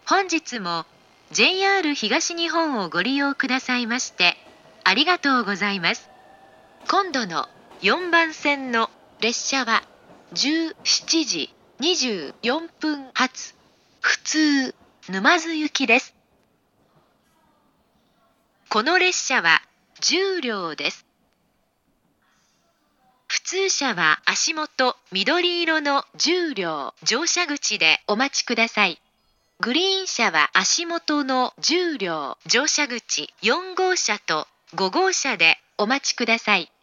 本日も JR 東日本をご利用くださいましてありがとうございます。今度の4番線の列車は17時24分発普通沼津行きです。この列車は10両です。普通車は足元緑色の10両乗車口でお待ちください。グリーン車は足元の10両乗車口4号車と5号車でお待ちください。